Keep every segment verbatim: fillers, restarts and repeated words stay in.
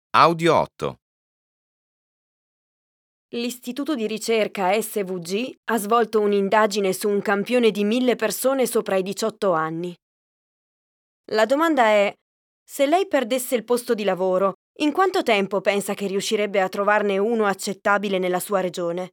Audio otto. L'istituto di ricerca S V G ha svolto un'indagine su un campione di mille persone sopra i diciotto anni. La domanda è: se lei perdesse il posto di lavoro, in quanto tempo pensa che riuscirebbe a trovarne uno accettabile nella sua regione?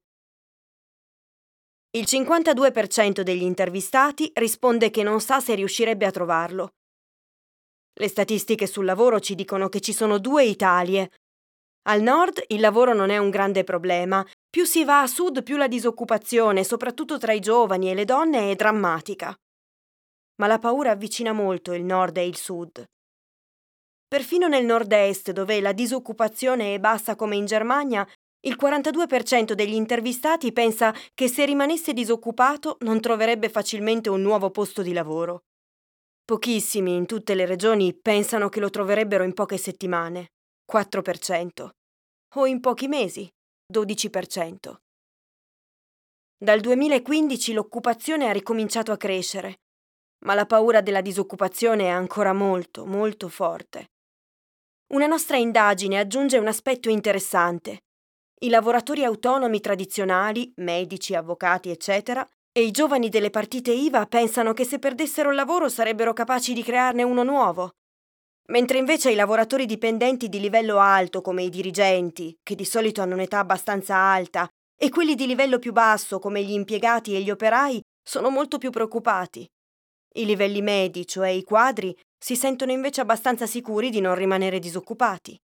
Il cinquantadue per cento degli intervistati risponde che non sa se riuscirebbe a trovarlo. Le statistiche sul lavoro ci dicono che ci sono due Italie. Al nord il lavoro non è un grande problema. Più si va a sud, più la disoccupazione, soprattutto tra i giovani e le donne, è drammatica. Ma la paura avvicina molto il nord e il sud. Perfino nel nord-est, dove la disoccupazione è bassa come in Germania, il quarantadue per cento degli intervistati pensa che se rimanesse disoccupato non troverebbe facilmente un nuovo posto di lavoro. Pochissimi in tutte le regioni pensano che lo troverebbero in poche settimane, quattro per cento. O in pochi mesi, dodici per cento. Dal duemilaquindici l'occupazione ha ricominciato a crescere, ma la paura della disoccupazione è ancora molto, molto forte. Una nostra indagine aggiunge un aspetto interessante. I lavoratori autonomi tradizionali, medici, avvocati, eccetera, e i giovani delle partite I V A pensano che se perdessero il lavoro sarebbero capaci di crearne uno nuovo. Mentre invece i lavoratori dipendenti di livello alto, come i dirigenti, che di solito hanno un'età abbastanza alta, e quelli di livello più basso, come gli impiegati e gli operai, sono molto più preoccupati. I livelli medi, cioè i quadri, si sentono invece abbastanza sicuri di non rimanere disoccupati.